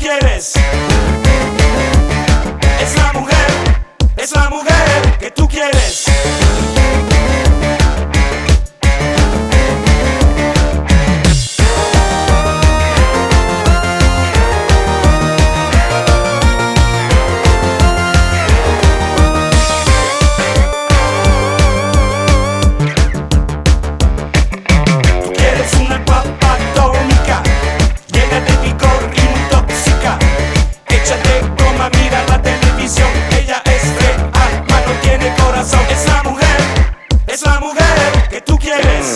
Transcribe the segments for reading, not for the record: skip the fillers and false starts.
quieres. Es la mujer que tú quieres. Tú quieres una papa atómica, llena de vigor y muy tóxica. Échate goma, mira la televisión. Ella es real, mas no tiene corazón. Es la mujer que tú quieres.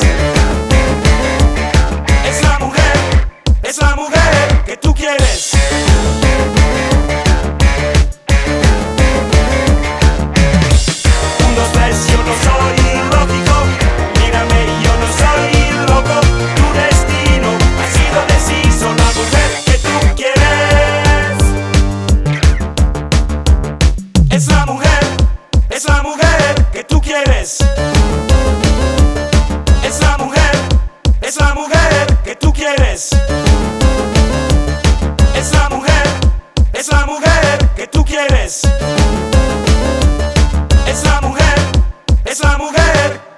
Es la mujer que tú quieres. Un, dos, tres, yo no soy ilógico. Mírame, yo no soy loco. Tu destino ha sido deciso. La mujer que tú quieres. Es la mujer que tú quieres. Es la mujer que tú quieres. Es la mujer que tú quieres. Es la mujer